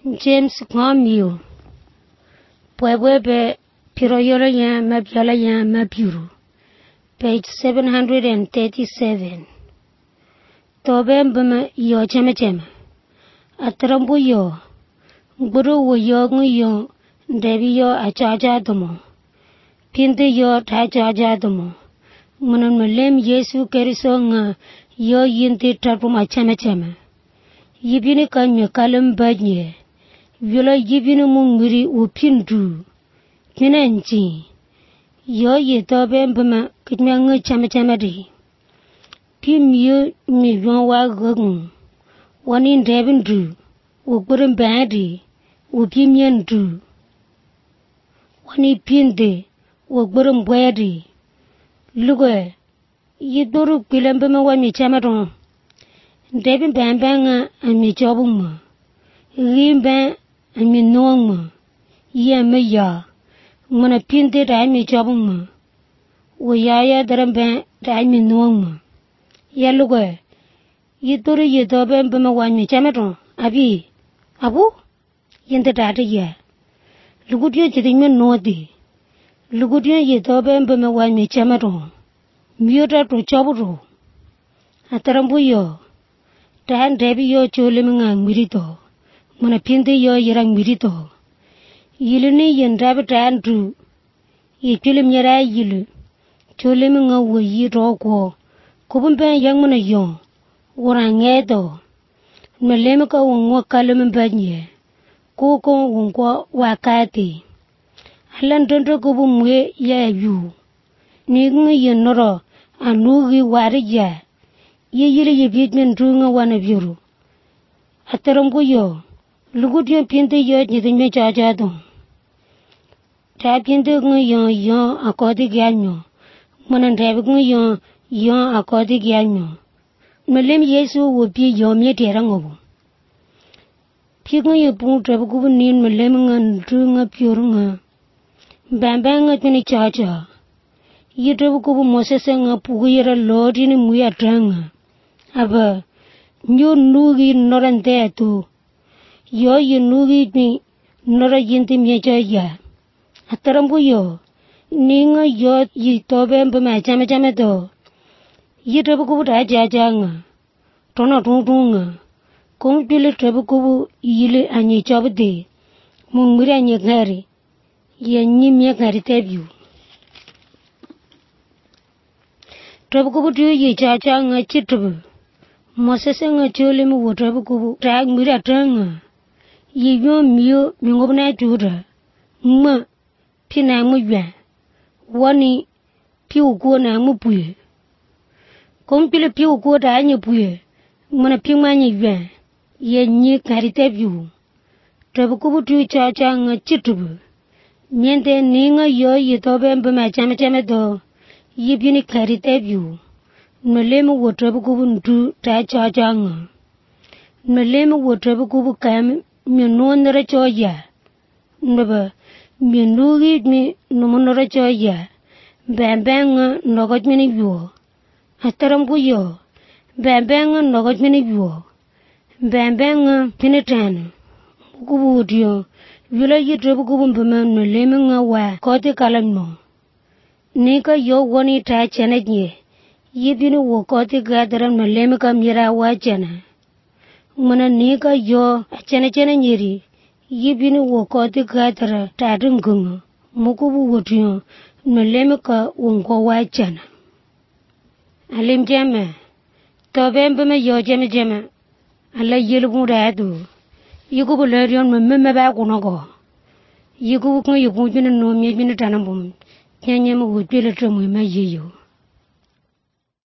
James Kwamio Pwebwebe Piroyola ya Mabiola ya Maburu page 737 Tobembema yo chema Atrambu yo Guru wo yo nguyo Debi yo achaja domo Pinde yo tachaja domo Munulem Yesu Keriso nga yo yinti trapuma chema Yibini kanyo kalem banye Viola yibini mungiri upindu Minenji Yo ye tobembema Kitnyanga chema di Pim yo mi wa gogun Wanin debindu Ugurum badi Upimyendu Wani pinde Ugurum bwadi Lugwe Yiduru pilembema wa mi chamadon Debin bambanga ami jobuma Rimba ami nongma Yeme ya Mwana pinde da ami jobuma Uyaya daramba da ami nongma Ya lugwe Yiduru yidobembema wa mi chamadon Abi Abu Yende dati ya Lugudiyo jidingme nodi Lugudiyo yidobembema wa mi chamadon Miyota to joburo Atarambu yo Tahan debi yo cholim nga ngmirito Mwana pinde yo yirang mirito Yilini yendabi tahan dru Yicholim yara yilu Cholim nga wayi roko Kubumpen yang mwana yon Warang edo Nmalemika wangwa kalim banye Koko wangwa wakati Alan dondo kubu mwe ya yu Nigungi yenoro Anugi wari ya Yili yibidmen drunga wana biuru Atarambu yo Lugudiyo pinte yo nidime chajado Ta pinte nga yon akodi gyanyo Mwana drabi nga yon akodi gyanyo Nmalem Yesu wabi yon miye terang obu Pi nga yipung drabi kubu nin malem nga drunga piuru nga Bamba nga tini chaja Yidrabi kubu mosese nga pugu yira lodi ni muya dranga Aba nyo nugi norante atu Yo yu nugi ni nora yinti miecha ya Atarambu yo Ninga yo yi tobembe ma chama do Yidrabi kubu da jaja nga Tona tungtunga Kong pili trabi kubu yili anyi chabde Mungmiri anyi gari Ya nyi mie gari tebiu Trabi kubu tuyo yi chacha nga chitabu Mosese nga chole mu wotrabu kubu Taag miri atanga Yiyon miyo mingobna chura Ngma Pi na mu yuan Wani Pi ukuo na mu puye Kong pili pi ukuo da anyi puye Ngmana pi ma nyi yuan Ye nyi karite biu Trabu kubu tuyo chacha nga chitabu Nyente ni nga yo yitobe mbama chama do Yibini karite biu Nmalemu wotrabu kubu ndu ta chacha nga Nmalemu wotrabu kubu kam Miononara choya Nbaba Mionugi mi numonara choya Bambanga nogot mini yuo Atarambu yo Bambanga nogot mini yuo Bambanga pinitana Kubu udiyo Vila yitrabu kubu mbama nmalemu nga wa Kote kalanmo Nika yo wani ta chana nye Yibini wokote gadara nmalemu ka mira wa chana Mwana nika yo chana nyeri Yibini wokote gadara tadungunga Mukubu udiyo nmalemu ka wangwa wa chana Alim jama Tobembama yo jama Ala yilbun radu Yikubu larion mmemme ba kunago Yikubu kong yikun jina no mi jina tanambum Nyanyama wujwele tramu ima yeyo